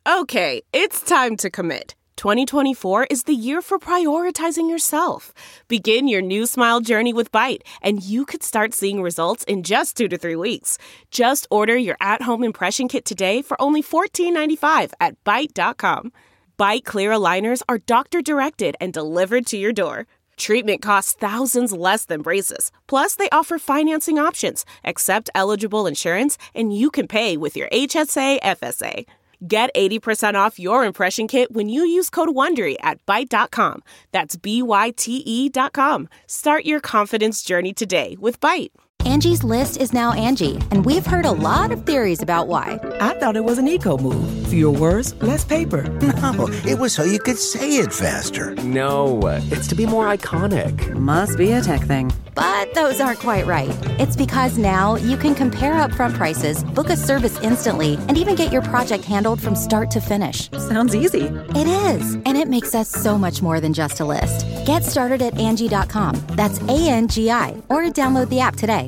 Okay, it's time to commit. 2024 is the year for prioritizing yourself. Begin your new smile journey with Byte, and you could start seeing results in just 2 to 3 weeks. Just order your at-home impression kit today for only $14.95 at Byte.com. Byte Clear aligners are doctor-directed and delivered to your door. Treatment costs thousands less than braces. Plus, they offer financing options, accept eligible insurance, and you can pay with your HSA FSA. Get 80% off your impression kit when you use code WONDERY at Byte.com. That's BYTE.com. Start your confidence journey today with Byte. Angie's List is now Angie, and we've heard a lot of theories about why. I thought it was an eco move. Fewer words, less paper. No, it was so you could say it faster. No, it's to be more iconic. Must be a tech thing. But those aren't quite right. It's because now you can compare upfront prices, book a service instantly, and even get your project handled from start to finish. Sounds easy. It is, and it makes us so much more than just a list. Get started at Angie.com. That's ANGI, or download the app today.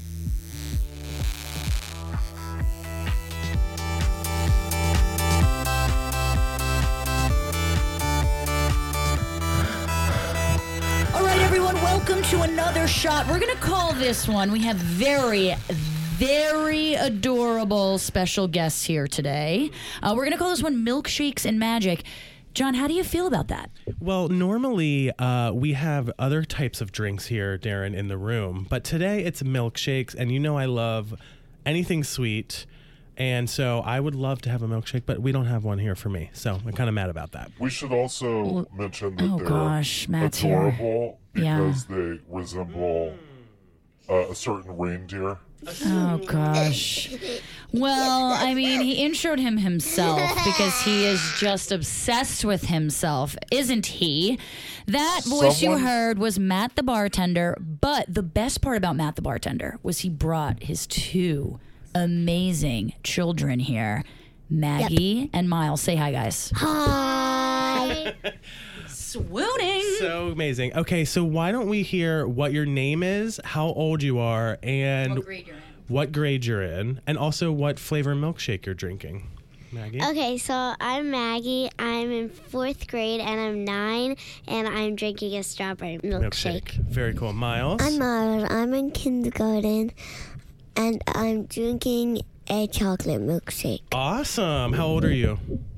Welcome to another shot. We're going to call this one. We have very adorable special guests here today. We're going to call this one Milkshakes and Magic. John, how do you feel about that? Well, normally we have other types of drinks here, Darren, in the room. But today it's milkshakes, and you know I love anything sweet. And so I would love to have a milkshake, but we don't have one here for me. So I'm kind of mad about that. We should also mention that they're Matt's adorable here. because they resemble a certain reindeer. Oh, gosh. Well, I mean, he introed him himself because he is just obsessed with himself, isn't he? That voice you heard was Matt the bartender, but the best part about Matt the bartender was he brought his two amazing children here, Maggie and Miles. Say hi, guys. Hi. Swooning. So amazing. Okay, so why don't we hear what your name is, how old you are, and what grade you're in, and also what flavor milkshake you're drinking. Maggie? Okay, so I'm Maggie. I'm in 4th grade, and I'm 9, and I'm drinking a strawberry milkshake. Very cool. Miles? I'm Miles. I'm in kindergarten, and I'm drinking a chocolate milkshake. Awesome. How old are you?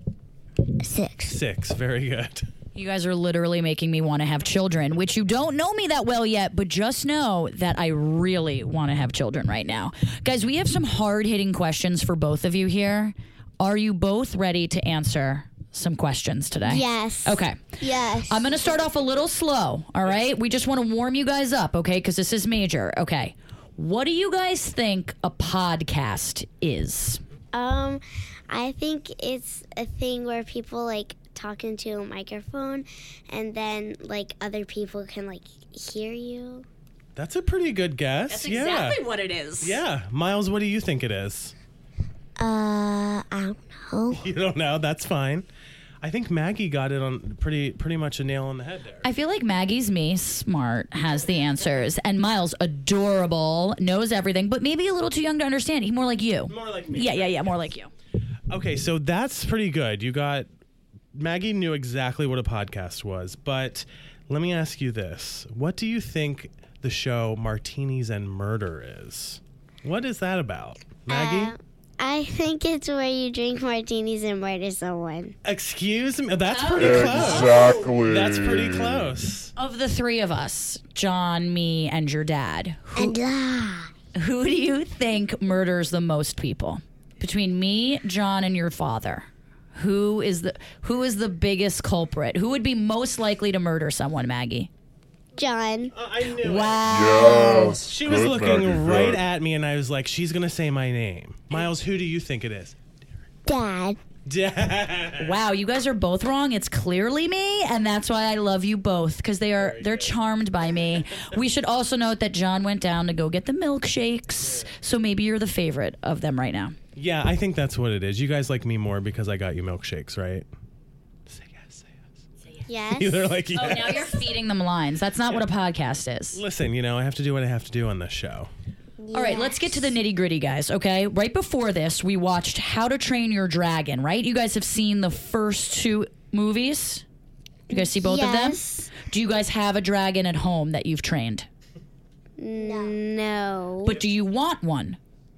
6. 6. Very good. You guys are literally making me want to have children, which you don't know me that well yet, but just know that I really want to have children right now. Guys, we have some hard-hitting questions for both of you here. Are you both ready to answer some questions today? Yes. Okay. Yes. I'm going to start off a little slow, all right? We just want to warm you guys up, okay? Because this is major. Okay. What do you guys think a podcast is? I think it's a thing where people, like, talk into a microphone, and then, like, other people can, like, hear you. That's a pretty good guess. That's exactly what it is. Yeah. Miles, what do you think it is? I don't know. You don't know? That's fine. I think Maggie got it on pretty much a nail on the head there. I feel like Maggie's me, smart, has the answers. And Miles, adorable, knows everything, but maybe a little too young to understand. He's more like you. More like me. Yeah, more like you. Okay, so that's pretty good. Maggie knew exactly what a podcast was, but let me ask you this. What do you think the show Martinis and Murder is? What is that about? Maggie? I think it's where you drink martinis and murder someone. Excuse me? That's pretty close. Exactly. That's pretty close. Of the three of us, John, me, and your dad, who do you think murders the most people? Between me, John, and your father, who is the biggest culprit? Who would be most likely to murder someone, Maggie? John. I knew Wow. Yes. She was looking Maggie, right good. at me, and I was like, she's going to say my name. Miles, who do you think it is? Dad. Dad. Wow, you guys are both wrong. It's clearly me, and that's why I love you both, because they're charmed by me. We should also note that John went down to go get the milkshakes, so maybe you're the favorite of them right now. Yeah, I think that's what it is. You guys like me more because I got you milkshakes, right? Say yes, say yes. Yes. They're like, yes. Oh, now you're feeding them lines. That's not what a podcast is. Listen, I have to do what I have to do on this show. All right, let's get to the nitty gritty, guys, okay? Right before this, we watched How to Train Your Dragon, right? You guys have seen the first 2 movies? You guys see both of them? Do you guys have a dragon at home that you've trained? No. But do you want one?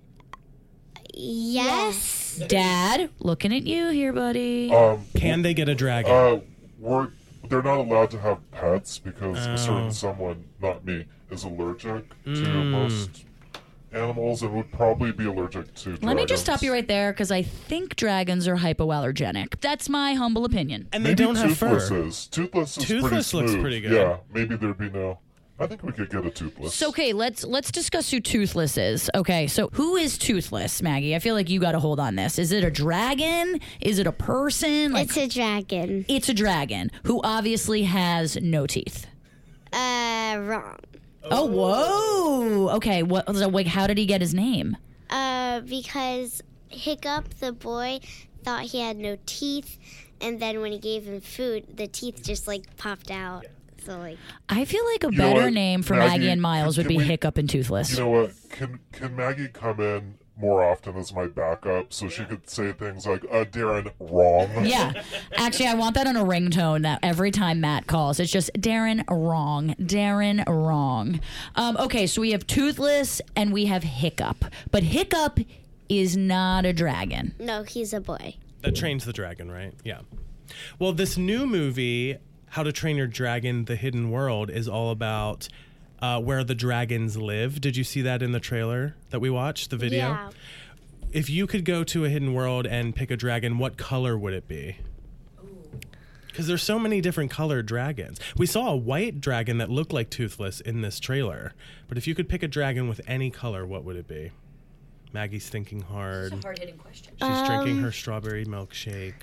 Yes. Dad, looking at you here, buddy. Can they get a dragon? They're not allowed to have pets because a certain someone, not me, is allergic to most animals and would probably be allergic to dragons. Let me just stop you right there because I think dragons are hypoallergenic. That's my humble opinion. And they don't have fur. Toothless is Toothless pretty smooth. looks pretty good. Yeah, maybe there'd be no... I think we could get a Toothless. So, okay, let's discuss who Toothless is. Okay, so who is Toothless, Maggie? I feel like you got to hold on this. Is it a dragon? Is it a person? It's a dragon. It's a dragon who obviously has no teeth. Wrong. Oh, whoa. Okay, how did he get his name? Because Hiccup, the boy, thought he had no teeth, and then when he gave him food, the teeth just, popped out. So, I feel like a better name for Maggie and Miles would be Hiccup and Toothless. You know what? Can Maggie come in more often as my backup so she could say things like, Darren, wrong? Yeah. Actually, I want that on a ringtone that every time Matt calls, it's just Darren, wrong. Darren, wrong. Okay, so we have Toothless and we have Hiccup. But Hiccup is not a dragon. No, he's a boy. That trains the dragon, right? Yeah. Well, this new movie, How to Train Your Dragon, The Hidden World, is all about where the dragons live. Did you see that in the trailer that we watched, the video? Yeah. If you could go to a hidden world and pick a dragon, what color would it be? Because there's so many different colored dragons. We saw a white dragon that looked like Toothless in this trailer. But if you could pick a dragon with any color, what would it be? Maggie's thinking hard. It's a hard-hitting question. She's drinking her strawberry milkshake.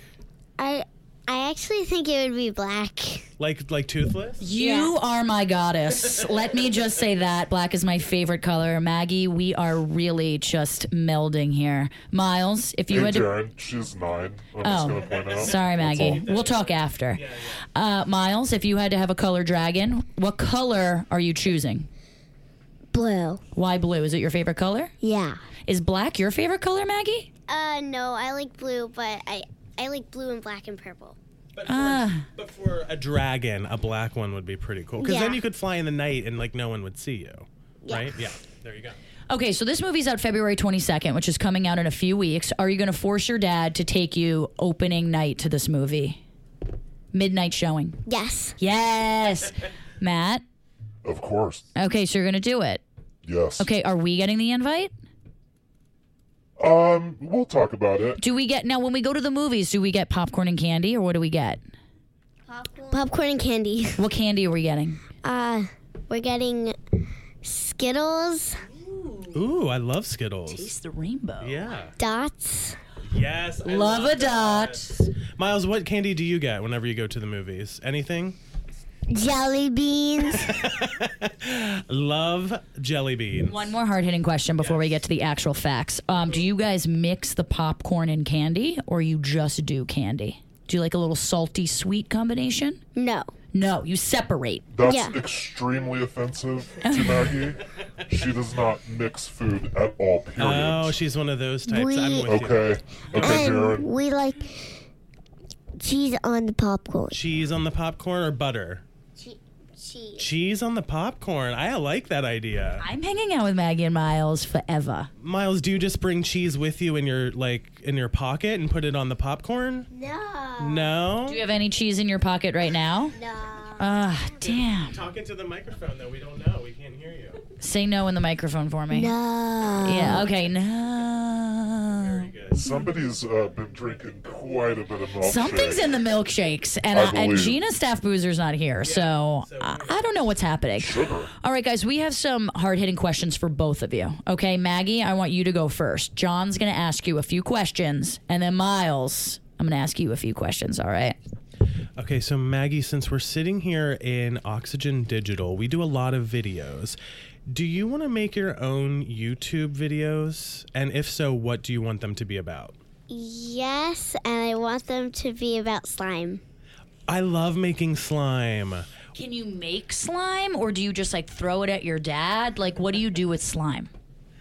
I actually think it would be black. Like Toothless? You are my goddess. Let me just say that. Black is my favorite color. Maggie, we are really just melding here. Miles, if you had to... Darren, she's 9. I'm just going to point out. Sorry, Maggie. We'll talk after. Miles, if you had to have a color dragon, what color are you choosing? Blue. Why blue? Is it your favorite color? Yeah. Is black your favorite color, Maggie? No, I like blue, but I like blue and black and purple. But for a dragon, a black one would be pretty cool. Because then Yeah. you could fly in the night and no one would see you. Yeah. Right? Yeah. There you go. Okay, so this movie's out February 22nd, which is coming out in a few weeks. Are you going to force your dad to take you opening night to this movie? Midnight showing. Yes. Yes. Matt? Of course. Okay, so you're going to do it. Yes. Okay, are we getting the invite? We'll talk about it. Do we get, now when we go to the movies, do we get popcorn and candy or what do we get? Popcorn and candy. What candy are we getting? We're getting Skittles. Ooh, I love Skittles. Taste the rainbow. Yeah. Dots. Yes. I Love a dot. Miles, what candy do you get whenever you go to the movies? Anything? Jelly beans. Love jelly beans. One more hard-hitting question before we get to the actual facts. Do you guys mix the popcorn and candy or you just do candy? Do you like a little salty sweet combination? No. No, you separate. That's Yeah. extremely offensive to Maggie. She does not mix food at all, period. Oh, she's one of those types. I'm with you. Okay, and Darren. we like cheese on the popcorn. Cheese on the popcorn or butter? Cheese. Cheese on the popcorn. I like that idea. I'm hanging out with Maggie and Miles forever. Miles, do you just bring cheese with you in your pocket and put it on the popcorn? No. No? Do you have any cheese in your pocket right now? No. Damn. Talking to the microphone though, we don't know. We can't hear you. Say no in the microphone for me. No. Yeah, okay, no. Very good. Somebody's been drinking quite a bit of milkshake. Something's in the milkshakes, and I believe. Gina Staff Boozer's not here, so I don't know what's happening. Sugar. All right, guys, we have some hard-hitting questions for both of you. Okay, Maggie, I want you to go first. John's going to ask you a few questions, and then Miles, I'm going to ask you a few questions, all right? Okay, so Maggie, since we're sitting here in Oxygen Digital, we do a lot of videos. Do you want to make your own YouTube videos? And if so, what do you want them to be about? Yes, and I want them to be about slime. I love making slime. Can you make slime, or do you just, throw it at your dad? What do you do with slime?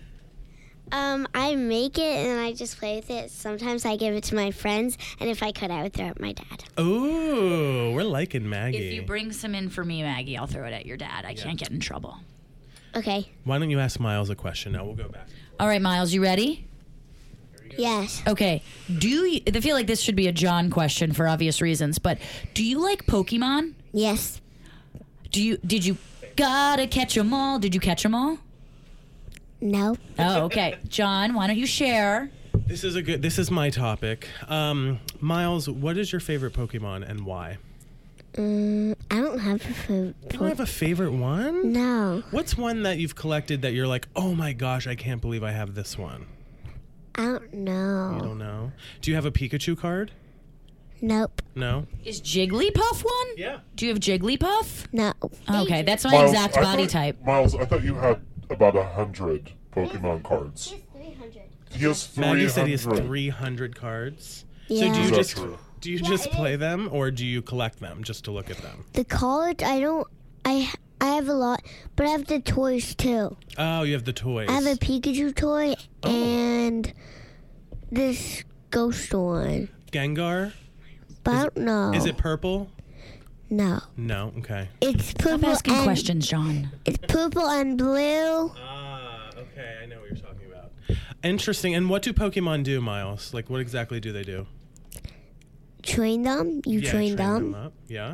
I make it and I just play with it. Sometimes I give it to my friends, and if I could, I would throw it at my dad. Ooh, we're liking Maggie. If you bring some in for me, Maggie, I'll throw it at your dad. I can't get in trouble. Okay. Why don't you ask Miles a question? Now we'll go back. All right, Miles, you ready? Yes. Okay. I feel like this should be a John question for obvious reasons, but do you like Pokemon? Yes. Did you gotta catch them all? Did you catch them all? No. Oh, okay. John, why don't you share? This is my topic. Miles, what is your favorite Pokemon and why? I don't have a favorite. You don't have a favorite one? No. What's one that you've collected that you're like, oh my gosh, I can't believe I have this one? I don't know. You don't know? Do you have a Pikachu card? Nope. No? Is Jigglypuff one? Yeah. Do you have Jigglypuff? No. Okay, that's my Miles, exact I body thought- type. Miles, I thought you had about 100 Pokemon cards. He has 300. Maggie said he has 300 cards. Yeah. So do you Is that just true? just play them or do you collect them just to look at them? The cards, I have a lot, but I have the toys too. Oh, you have the toys. I have a Pikachu toy and this ghost one. Gengar? But I don't know. Is it purple? No. No, okay. It's purple. Stop asking and, questions, John. It's purple and blue. Okay, I know what you're talking about. Interesting. And what do Pokemon do, Miles? Like, what exactly do they do? Train them. You train them. up. Yeah.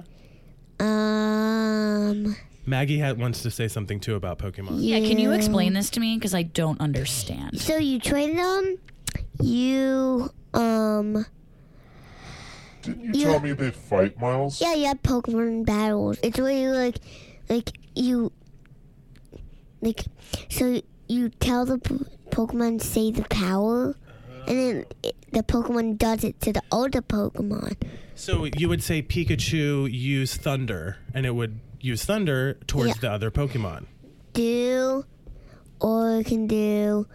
Maggie wants to say something too about Pokemon. Yeah, can you explain this to me? Because I don't understand. So you train them. Didn't you tell me they fight, Miles? Yeah, you have Pokemon battles. It's where you so you tell the Pokemon say the power, and then the Pokemon does it to the other Pokemon. So you would say Pikachu use thunder, and it would use thunder towards the other Pokemon. Or it can do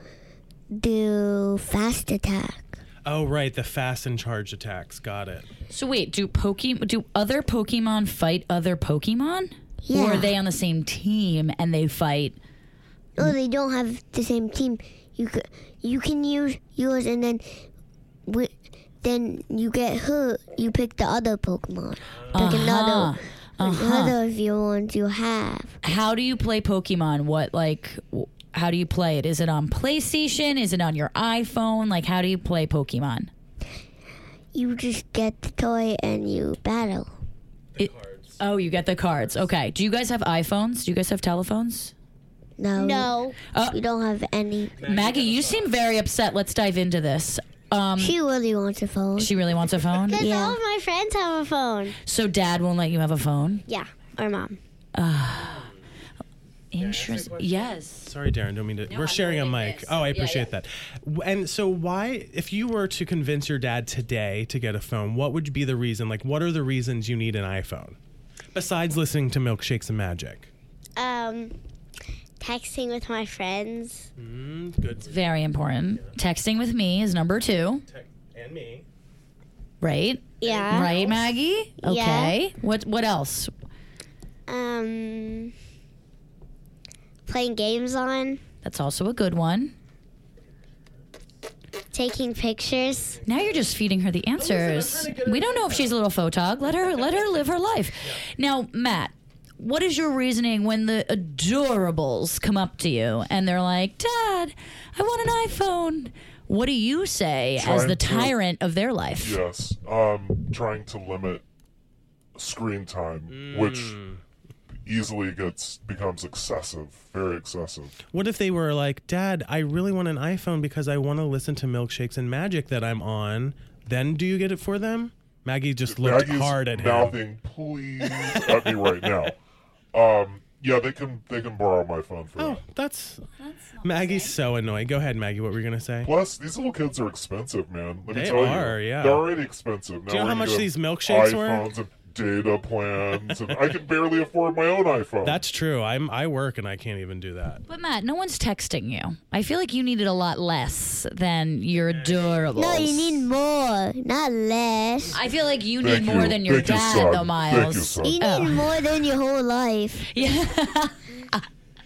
fast attack. Oh, right, the fast and charged attacks. Got it. So wait, do other Pokemon fight other Pokemon? Yeah. Or are they on the same team and they fight? No, they don't have the same team. You can use yours, and then you get hurt. You pick the other Pokemon. Pick another of your ones you have. How do you play Pokemon? How do you play it? Is it on PlayStation? Is it on your iPhone? Like, how do you play Pokemon? You just get the toy and you battle. Oh, you get the cards. Okay. Do you guys have iPhones? Do you guys have telephones? No. We don't have any. Maggie, you seem very upset. Let's dive into this. She really wants a phone. She really wants a phone? Because all of my friends have a phone. So dad won't let you have a phone? Yeah, or mom. Interesting. Yes. Sorry, Darren. Don't mean to. We're sharing a mic. Oh, I appreciate that. And so, why, if you were to convince your dad today to get a phone, what would be the reason? Like, what are the reasons you need an iPhone besides listening to Milkshakes and Magic? Texting with my friends. Good. It's very important. Texting with me is number 2. And me. Right? Yeah. Right, Maggie? Okay. Yeah. What else? Playing games on. That's also a good one. Taking pictures. Now you're just feeding her the answers. We don't know if she's a little photog. Let her live her life. Now, Matt, what is your reasoning when the adorables come up to you and they're like, Dad, I want an iPhone? What do you say as the tyrant of their life? Yes. Trying to limit screen time, which easily becomes excessive, very excessive. What if they were like, Dad, I really want an iPhone because I want to listen to Milkshakes and Magic that I'm on. Then do you get it for them? Maggie just looked hard at him. Mouthing, please, at me right now. Yeah, they can borrow my phone for that. That's Maggie's so annoying. Go ahead, Maggie. What were you gonna say? Plus, these little kids are expensive, man. Let me They tell are, you. yeah. They're already expensive. Do you know Now how we're much gonna these get milkshakes were? iPhones and data plans, and I can barely afford my own iPhone. That's true. I work and I can't even do that. But Matt, no one's texting you. I feel like you needed a lot less than your adorables. No, you need more, not less. I feel like you Thank need more you. than your Thank you, dad, son. though, Miles. Thank you, son. You need more than your whole life. Yeah.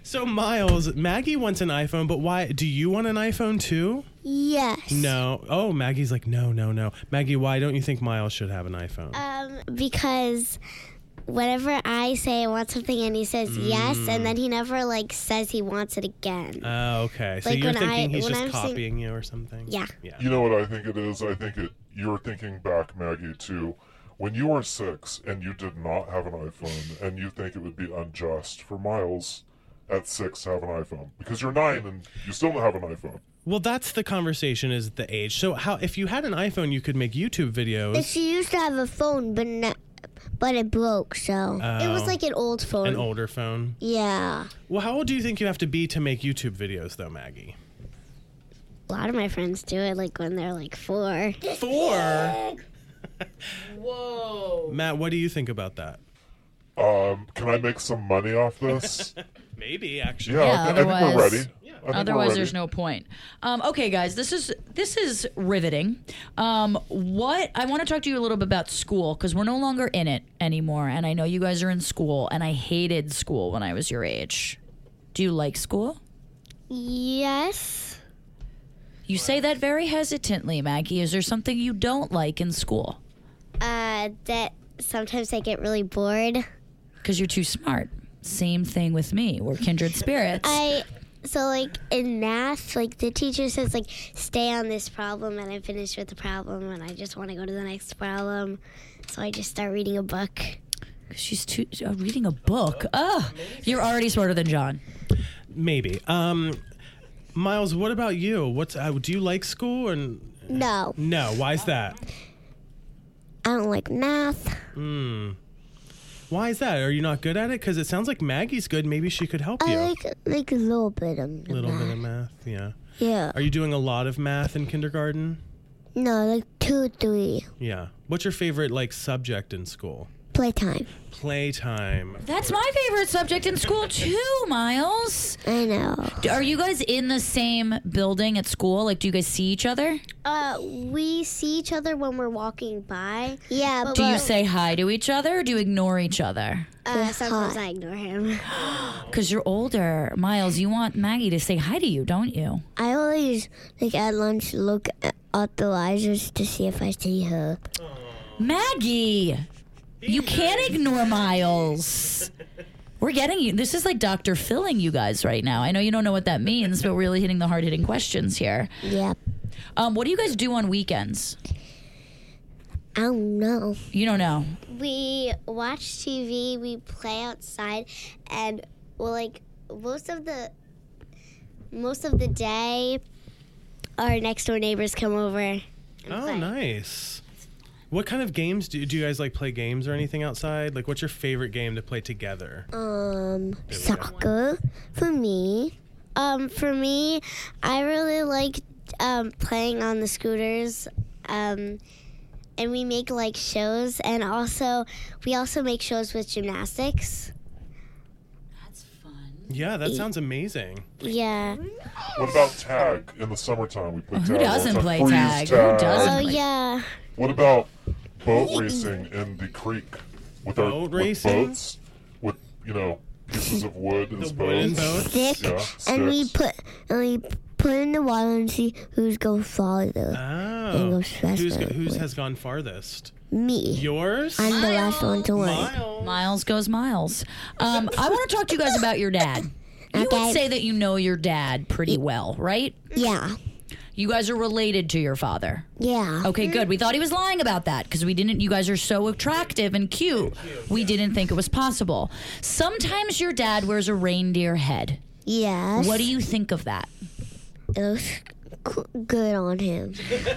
So, Miles, Maggie wants an iPhone, but why? Do you want an iPhone too? Yes. No. Oh, Maggie's like, no. Maggie, why don't you think Miles should have an iPhone? Because whenever I say I want something and he says yes, and then he never says he wants it again. Oh, okay. So Like, you're when thinking he's when just I'm copying you or something? Yeah. You know what I think it is? I think you're thinking back, Maggie, to when you were 6 and you did not have an iPhone, and you think it would be unjust for Miles at 6 to have an iPhone because you're 9 and you still don't have an iPhone. Well, that's the conversation, is the age. So if you had an iPhone, you could make YouTube videos. She used to have a phone, but it broke, so. It was like an old phone. An older phone. Yeah. Well, how old do you think you have to be to make YouTube videos, though, Maggie? A lot of my friends do it when they're 4. 4? Whoa. Matt, what do you think about that? Can I make some money off this? Maybe, actually. Yeah, I think we're ready. Otherwise, there's no point. Okay, guys, this is riveting. What I want to talk to you a little bit about school, because we're no longer in it anymore, and I know you guys are in school, and I hated school when I was your age. Do you like school? Yes. You say that very hesitantly, Maggie. Is there something you don't like in school? That sometimes I get really bored. Because you're too smart. Same thing with me. We're kindred spirits. In math, the teacher says stay on this problem, and I'm finished with the problem, and I just want to go to the next problem, so I just start reading a book. She's reading a book. You're already smarter than John. Maybe. Miles, what about you? Do you like school? No. No. Why is that? I don't like math. Why is that? Are you not good at it? Because it sounds like Maggie's good. Maybe she could help you. I like a little bit of math. Bit of math, yeah. Yeah. Are you doing a lot of math in kindergarten? No, 2 or 3. Yeah. What's your favorite subject in school? Playtime. Playtime. That's my favorite subject in school too, Miles. I know. Are you guys in the same building at school? Do you guys see each other? We see each other when we're walking by. Yeah. Do you say hi to each other, or do you ignore each other? Sometimes I ignore him. Because you're older. Miles, you want Maggie to say hi to you, don't you? I always, at lunch, look at the risers to see if I see her. Maggie! You can't ignore Miles. We're getting you. This is like Dr. Philling you guys right now. I know you don't know what that means, but we're really hitting the hard-hitting questions here. Yep. What do you guys do on weekends? I don't know. You don't know? We watch TV, we play outside, and most of the day, our next door neighbors come over and play. Nice. What kind of games do you guys play games or anything outside? What's your favorite game to play together? Soccer for me. For me, I really like playing on the scooters. And we make shows, and we also make shows with gymnastics. That's fun. Yeah, that sounds amazing. Yeah. What about tag in the summertime? We play tag. Who doesn't play freeze tag? Who doesn't? Oh yeah. What about boat racing in the creek with boats with pieces of wood as boats? Stick, Yeah, and we sticks. put in the water and see who's going farther. And Oh. goes faster. Whose has gone farthest? Me. Yours? I'm the last one to win. Miles goes Miles. I want to talk to you guys about your dad. You would say that you know your dad pretty well, right? Yeah. You guys are related to your father. Yeah. Okay, good. We thought he was lying about that because we didn't. You guys are so attractive and cute. We didn't think it was possible. Sometimes your dad wears a reindeer head. Yes. What do you think of that? It looks good on him.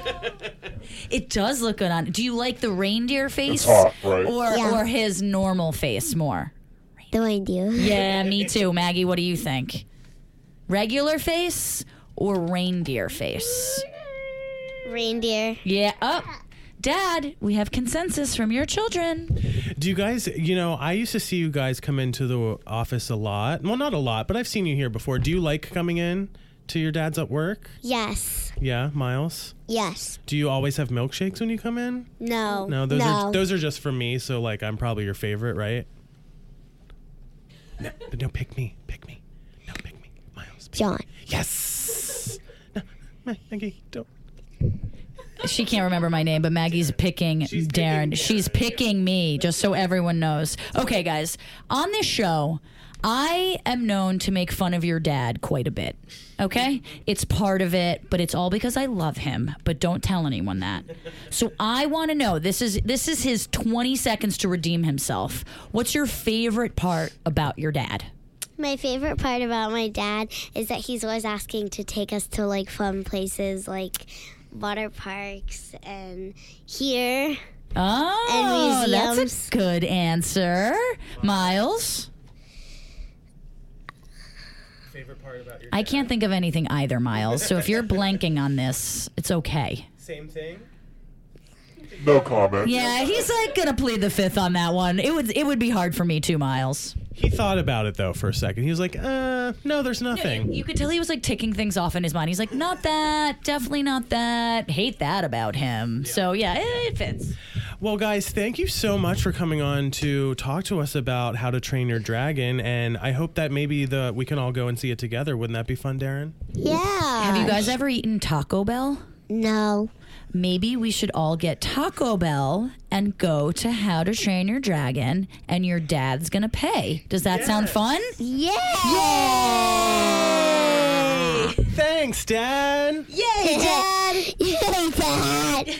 It does look good on. Do you like the reindeer face, It's hot, right? or his normal face more? The reindeer. Yeah, me too. Maggie, what do you think? Regular face or reindeer face? Reindeer. Yeah. Dad, we have consensus from your children. Do you guys, I used to see you guys come into the office a lot. Well, not a lot, but I've seen you here before. Do you like coming in to your dad's at work? Yes. Yeah, Miles? Yes. Do you always have milkshakes when you come in? No. No, those are just for me, so I'm probably your favorite, right? No, pick me. John. Yes. No, Maggie, don't. She can't remember my name, but Maggie's picking Darren. She's picking me, just so everyone knows. Okay, guys, on this show, I am known to make fun of your dad quite a bit. Okay? It's part of it, but it's all because I love him. But don't tell anyone that. So I want to know, this is his 20 seconds to redeem himself. What's your favorite part about your dad? My favorite part about my dad is that he's always asking to take us to like fun places like water parks and here. Oh, and museums. That's a good answer. Miles? Favorite part about your I can't think of anything either, Miles. So if you're blanking on this, it's okay. Same thing? No comment. Yeah, he's like gonna plead the fifth on that one. It would be hard for me too, Miles. He thought about it though for a second. He was like, no, there's nothing. You could tell he was like ticking things off in his mind. He's like, not that, definitely not that. Hate that about him. Yeah. So yeah, it fits. Well, guys, thank you so much for coming on to talk to us about How to Train Your Dragon, and I hope that maybe we can all go and see it together. Wouldn't that be fun, Darren? Yeah. Have you guys ever eaten Taco Bell? No. Maybe we should all get Taco Bell and go to How to Train Your Dragon, and your dad's going to pay. Does that sound fun? Yeah. Yay! Thanks, Dad. Yay, Dad! Yay, Dad!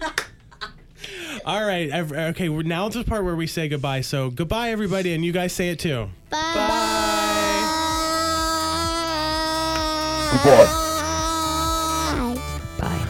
All right. Okay, now to the part where we say goodbye. So goodbye, everybody, and you guys say it too. Bye. Goodbye. Bye.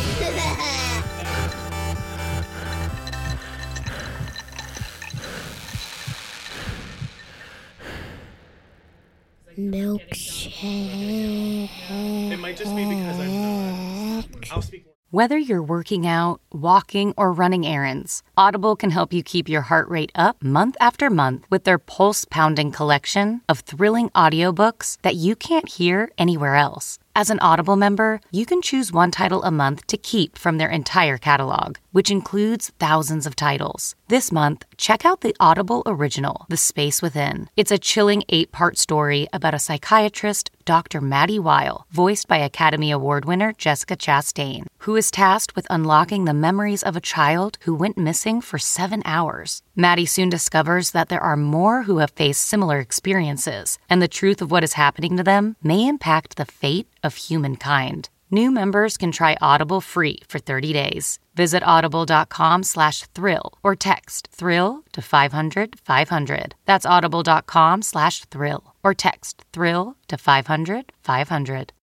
Milkshake. It might just be because I'm not. I'll speak more. Whether you're working out, walking, or running errands, Audible can help you keep your heart rate up month after month with their pulse-pounding collection of thrilling audiobooks that you can't hear anywhere else. As an Audible member, you can choose one title a month to keep from their entire catalog, which includes thousands of titles. This month, check out the Audible original, The Space Within. It's a chilling 8-part story about a psychiatrist, Dr. Maddie Weil, voiced by Academy Award winner Jessica Chastain, who is tasked with unlocking the memories of a child who went missing for 7 hours. Maddie soon discovers that there are more who have faced similar experiences, and the truth of what is happening to them may impact the fate of humankind. New members can try Audible free for 30 days. Visit audible.com/thrill or text thrill to 500-500. That's audible.com/thrill or text thrill to 500-500.